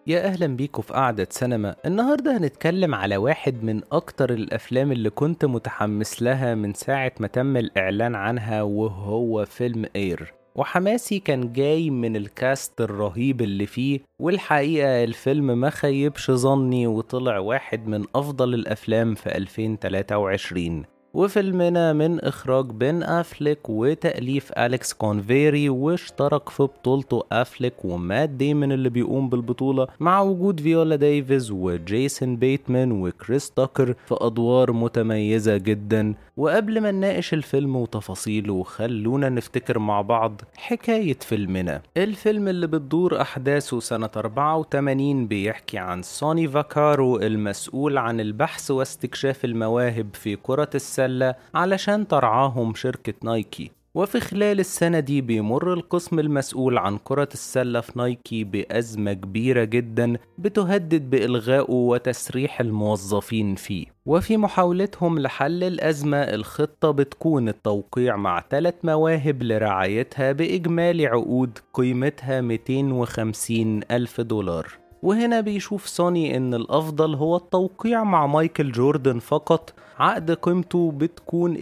يا أهلا بيكم في قعدة سينما. النهاردة هنتكلم على واحد من أكتر الأفلام اللي كنت متحمس لها من ساعة ما تم الإعلان عنها، وهو فيلم اير. وحماسي كان جاي من الكاست الرهيب اللي فيه، والحقيقة الفيلم ما خيبش ظني وطلع واحد من أفضل الأفلام في 2023. وفيلمنا من إخراج بين أفليك وتأليف أليكس كونفيري، واشترك في بطولته أفليك ومات ديمون اللي بيقوم بالبطولة، مع وجود فيولا ديفيز وجيسون بيتمان وكريس تاكر في أدوار متميزة جدا. وقبل ما نناقش الفيلم وتفاصيله، خلونا نفتكر مع بعض حكاية فيلمنا. الفيلم اللي بتدور أحداثه سنة 84 بيحكي عن سوني فاكارو، المسؤول عن البحث واستكشاف المواهب في كرة السلة علشان ترعاهم شركة نايكي. وفي خلال السنة دي بيمر القسم المسؤول عن كرة السلة في نايكي بأزمة كبيرة جدا بتهدد بإلغائه وتسريح الموظفين فيه. وفي محاولتهم لحل الأزمة، الخطة بتكون التوقيع مع 3 مواهب لرعايتها بإجمالي عقود قيمتها 250 ألف دولار. وهنا بيشوف سوني إن الأفضل هو التوقيع مع مايكل جوردن فقط، عقد قيمته بتكون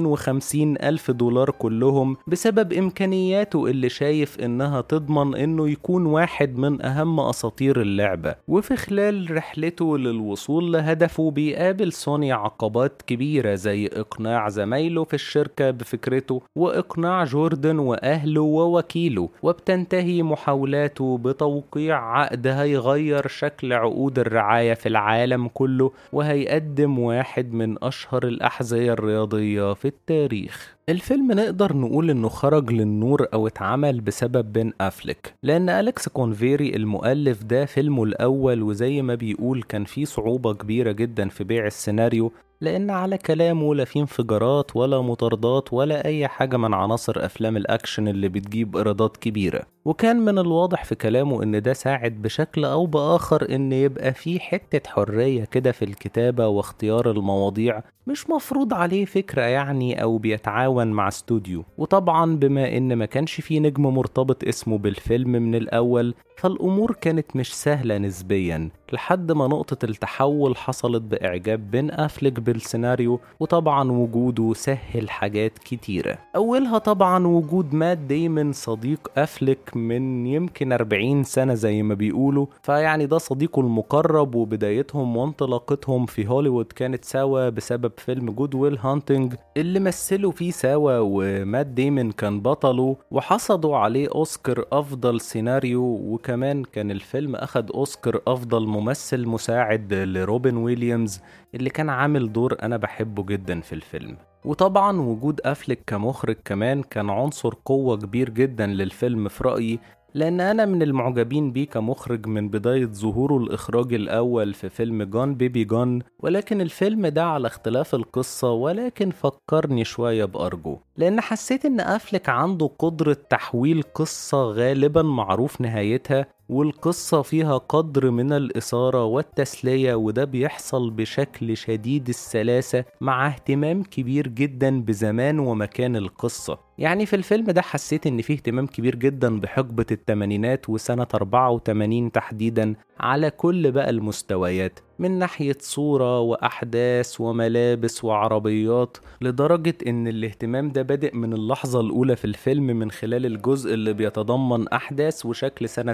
250 ألف دولار كلهم، بسبب إمكانياته اللي شايف إنها تضمن إنه يكون واحد من أهم أساطير اللعبة. وفي خلال رحلته للوصول لهدفه بيقابل سوني عقبات كبيرة، زي إقناع زمايله في الشركة بفكرته، وإقناع جوردن وأهله ووكيله. وبتنتهي محاولاته بتوقيع عقد هيغير شكل عقود الرعاية في العالم كله، وهيقدم واحد من أشهر الأحذية الرياضية في التاريخ. الفيلم نقدر نقول إنه خرج للنور أو اتعمل بسبب بين أفليك، لأن أليكس كونفيري المؤلف ده فيلمه الأول، وزي ما بيقول كان فيه صعوبة كبيرة جدا في بيع السيناريو، لأن على كلامه لا فيه انفجارات ولا مطاردات ولا أي حاجة من عناصر أفلام الأكشن اللي بتجيب إيرادات كبيرة. وكان من الواضح في كلامه إن ده ساعد بشكل أو بآخر إن يبقى فيه حتة حرية كده في الكتابة واختيار المواضيع، مش مفروض عليه فكرة يعني أو بيتعاون مع استوديو. وطبعا بما إن ما كانش فيه نجم مرتبط اسمه بالفيلم من الأول، فالأمور كانت مش سهلة نسبيا، لحد ما نقطة التحول حصلت بإعجاب بين أفليك بالسيناريو. وطبعا وجوده سهل حاجات كتيرة، أولها طبعا وجود مات ديمون صديق أفليك من يمكن 40 سنة زي ما بيقولوا، فيعني ده صديقه المقرب، وبدايتهم وانطلاقتهم في هوليوود كانت سوا بسبب فيلم جود ويل هانتنج اللي مثلوا فيه سوا، ومات ديمون كان بطله، وحصدوا عليه أوسكار أفضل سيناريو. وكمان كان الفيلم أخد أوسكار أفضل ممثل مساعد لروبن ويليامز، اللي كان عامل دور أنا بحبه جدا في الفيلم. وطبعا وجود أفليك كمخرج كمان كان عنصر قوة كبير جدا للفيلم في رأيي، لأن أنا من المعجبين بيه كمخرج من بداية ظهوره الإخراج الأول في فيلم جون بيبي جون. ولكن الفيلم ده على اختلاف القصة، ولكن فكرني شوية بأرجو، لأن حسيت إن أفليك عنده قدرة تحويل قصة غالبا معروف نهايتها، والقصة فيها قدر من الإثارة والتسلية، وده بيحصل بشكل شديد السلاسة مع اهتمام كبير جدا بزمان ومكان القصة. يعني في الفيلم ده حسيت ان فيه اهتمام كبير جدا بحقبة الثمانينات وسنة 84 تحديدا، على كل بقى المستويات، من ناحية صورة وأحداث وملابس وعربيات، لدرجة إن الاهتمام ده بادئ من اللحظة الأولى في الفيلم من خلال الجزء اللي بيتضمن أحداث وشكل سنة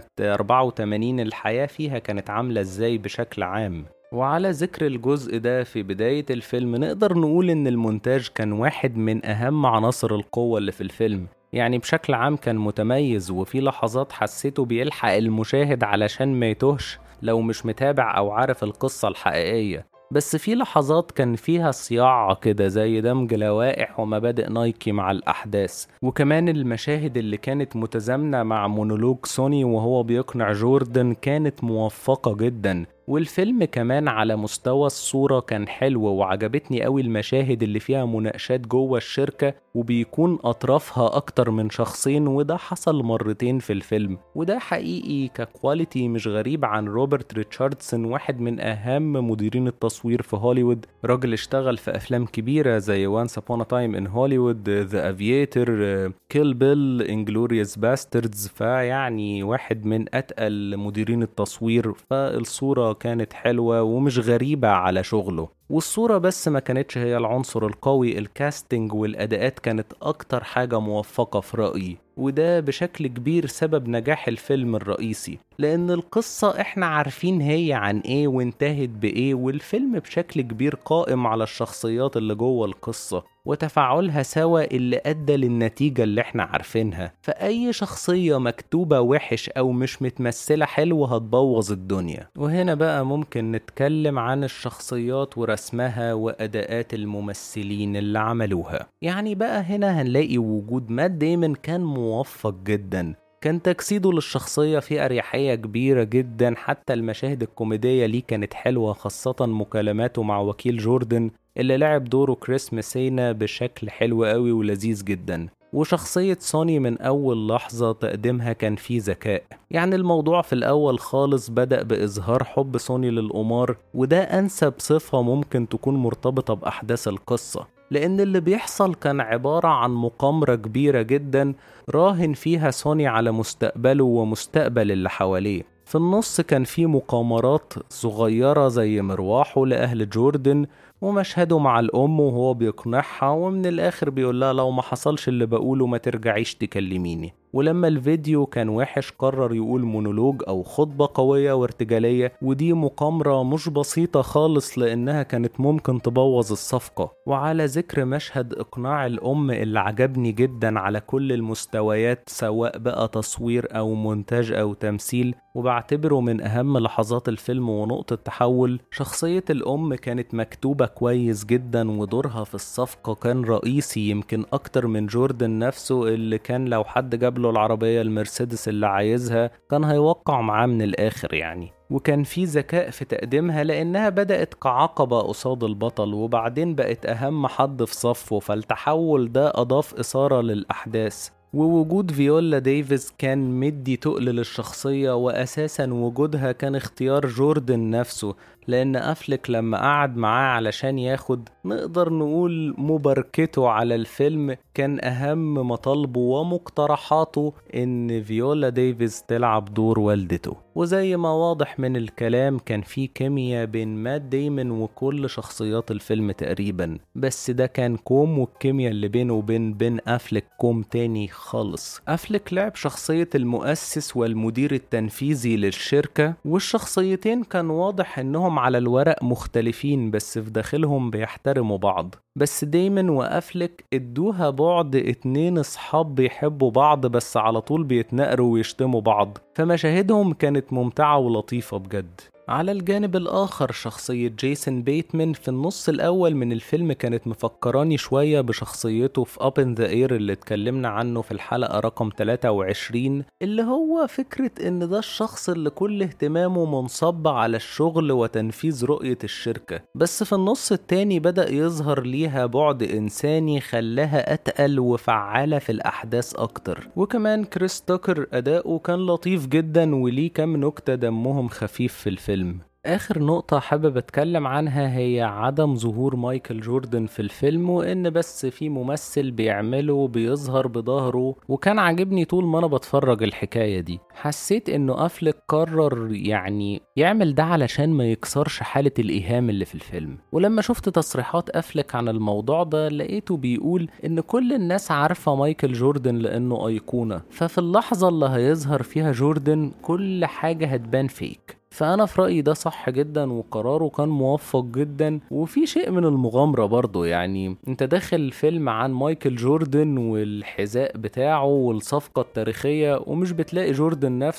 84 الحياة فيها كانت عاملة إزاي بشكل عام. وعلى ذكر الجزء ده، في بداية الفيلم نقدر نقول إن المونتاج كان واحد من أهم عناصر القوة اللي في الفيلم، يعني بشكل عام كان متميز، وفي لحظات حسيته بيلحق المشاهد علشان ما يتوهش لو مش متابع أو عارف القصة الحقيقية. بس في لحظات كان فيها صياعة كده، زي دمج لوائح ومبادئ نايكي مع الأحداث. وكمان المشاهد اللي كانت متزامنة مع مونولوج سوني وهو بيقنع جوردن كانت موفقة جدا، والفيلم كمان على مستوى الصورة كان حلو، وعجبتني قوي المشاهد اللي فيها مناقشات جوه الشركة وبيكون أطرافها أكتر من شخصين، وده حصل مرتين في الفيلم، وده حقيقي ككواليتي مش غريب عن روبرت ريتشاردسون، واحد من أهم مديرين التصوير في هوليوود. راجل اشتغل في أفلام كبيرة زي Once Upon a Time in Hollywood, The Aviator, Kill Bill, Inglourious Basterds، فيعني واحد من أتقل مديرين التصوير، فالصورة كانت حلوة ومش غريبة على شغله. والصورة بس ما كانتش هي العنصر القوي، الكاستنج والأداءات كانت أكتر حاجة موفقة في رأيي، وده بشكل كبير سبب نجاح الفيلم الرئيسي، لأن القصة إحنا عارفين هي عن إيه وانتهت بإيه، والفيلم بشكل كبير قائم على الشخصيات اللي جوه القصة وتفاعلها سوا اللي أدى للنتيجة اللي إحنا عارفينها. فأي شخصية مكتوبة وحش أو مش متمثلة حلو هتبوظ الدنيا. وهنا بقى ممكن نتكلم عن الشخصيات ورسمها وأداءات الممثلين اللي عملوها. يعني بقى هنا هنلاقي وجود مات ديمون كان موفق جدا، كان تجسيده للشخصية في أريحية كبيرة جدا، حتى المشاهد الكوميدية ليه كانت حلوة، خاصة مكالماته مع وكيل جوردن اللي لعب دوره كريس ميسينا بشكل حلو قوي ولذيذ جدا. وشخصية سوني من أول لحظة تقديمها كان فيه ذكاء. يعني الموضوع في الأول خالص بدأ بإظهار حب سوني للقمار، وده أنسب صفة ممكن تكون مرتبطة بأحداث القصة، لأن اللي بيحصل كان عبارة عن مقامرة كبيرة جدا راهن فيها سوني على مستقبله ومستقبل اللي حواليه. في النص كان في مقامرات صغيرة زي مروحه لأهل جوردن ومشهده مع الأم وهو بيقنعها، ومن الآخر بيقول لها لو ما حصلش اللي بقوله ما ترجعيش تكلميني. ولما الفيديو كان وحش قرر يقول مونولوج أو خطبة قوية وارتجالية، ودي مقامرة مش بسيطة خالص لأنها كانت ممكن تبوظ الصفقة. وعلى ذكر مشهد إقناع الأم اللي عجبني جدا على كل المستويات، سواء بقى تصوير أو مونتاج أو تمثيل، وبعتبره من أهم لحظات الفيلم ونقطة تحول. شخصية الأم كانت مكتوبة كويس جدا، ودورها في الصفقة كان رئيسي يمكن أكتر من جوردن نفسه، اللي كان لو حد جاب له العربية المرسيدس اللي عايزها كان هيوقع معاه من الآخر يعني. وكان في ذكاء في تقديمها لأنها بدأت كعقبة قصاد البطل وبعدين بقت أهم حد في صفه، فالتحول ده أضاف إثارة للأحداث. ووجود فيولا ديفيس كان مدي تقل للشخصية، وأساسا وجودها كان اختيار جوردن نفسه، لأن أفلك لما قعد معاه علشان ياخد نقدر نقول مباركته على الفيلم كان أهم مطالبه ومقترحاته إن فيولا ديفيس تلعب دور والدته. وزي ما واضح من الكلام كان في كيمياء بين مات ديمون وكل شخصيات الفيلم تقريبا، بس ده كان كوم، والكيمياء اللي بينه وبين بين أفلك كوم تاني خالص. أفلك لعب شخصية المؤسس والمدير التنفيذي للشركة، والشخصيتين كان واضح إنهم على الورق مختلفين بس في داخلهم بيحترموا بعض. بس ديمون وأفلك ادوها بعد اتنين اصحاب بيحبوا بعض بس على طول بيتناقروا ويشتموا بعض، فمشاهدهم كانت ممتعة ولطيفة بجد. على الجانب الآخر شخصية جيسون بيتمان في النص الأول من الفيلم كانت مفكراني شوية بشخصيته في Up in the Air اللي اتكلمنا عنه في الحلقة رقم 23، اللي هو فكرة إن ده الشخص اللي كل اهتمامه منصب على الشغل وتنفيذ رؤية الشركة، بس في النص التاني بدأ يظهر ليها بعد إنساني خلاها أتقل وفعالة في الأحداث أكتر. وكمان كريس تاكر أداؤه كان لطيف جدا وليه كام نكتة دمهم خفيف في الفيلم. آخر نقطة حابب أتكلم عنها هي عدم ظهور مايكل جوردن في الفيلم، وإن بس في ممثل بيعمله بيظهر بظهره، وكان عاجبني طول ما أنا بتفرج الحكاية دي. حسيت إنه أفلك قرر يعني يعمل ده علشان ما يكسرش حالة الإيهام اللي في الفيلم. ولما شفت تصريحات أفلك عن الموضوع ده لقيته بيقول إن كل الناس عارفة مايكل جوردن لأنه أيقونة، ففي اللحظة اللي هيظهر فيها جوردن كل حاجة هتبان فيك. فأنا في رأيي ده صح جدا وقراره كان موفق جدا، وفي شيء من المغامرة برضو. يعني انت داخل فيلم عن مايكل جوردن والحذاء بتاعه والصفقة التاريخية ومش بتلاقي جوردن نفسه،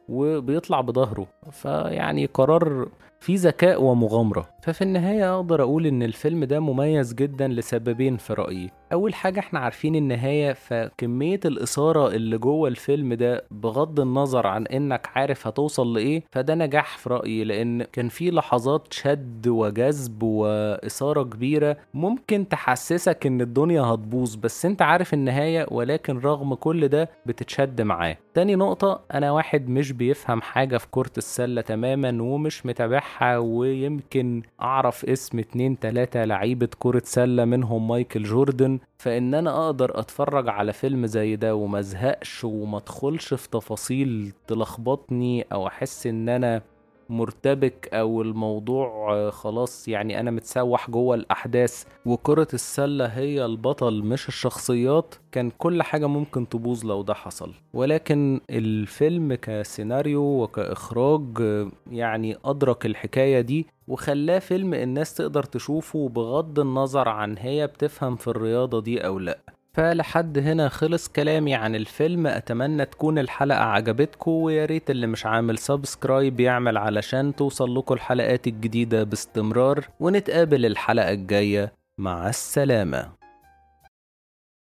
وبيطلع بظهره. فيعني قرار فيه ذكاء ومغامرة. ففي النهاية أقدر أقول إن الفيلم ده مميز جدا لسببين في رأيي. أول حاجة احنا عارفين النهاية، فكمية الإثارة اللي جوه الفيلم ده بغض النظر عن إنك عارف هتوصل لإيه، فده نجاح في رأيي، لأن كان في لحظات شد وجذب وإثارة كبيرة ممكن تحسسك إن الدنيا هتبوظ، بس أنت عارف النهاية، ولكن رغم كل ده بتتشد معاه. تاني نقطة، أنا واحد مش بيفهم حاجة في كرة السلة تماما ومش متابعها، ويمكن أعرف اسم 2-3 لعيبة كرة سلة منهم مايكل جوردن، فإن أنا أقدر أتفرج على فيلم زي ده ومزهقش وما ادخلش في تفاصيل تلخبطني أو أحس إن أنا مرتبك او الموضوع خلاص يعني انا متسوح جوه الاحداث وكرة السلة هي البطل مش الشخصيات، كان كل حاجة ممكن تبوظ لو ده حصل. ولكن الفيلم كسيناريو وكاخراج يعني ادرك الحكاية دي وخلاه فيلم الناس تقدر تشوفه بغض النظر عن هي بتفهم في الرياضة دي او لا. فلحد هنا خلص كلامي عن الفيلم. اتمنى تكون الحلقة عجبتكم، وياريت اللي مش عامل سبسكرايب يعمل علشان توصل لكم الحلقات الجديدة باستمرار، ونتقابل الحلقة الجاية. مع السلامة.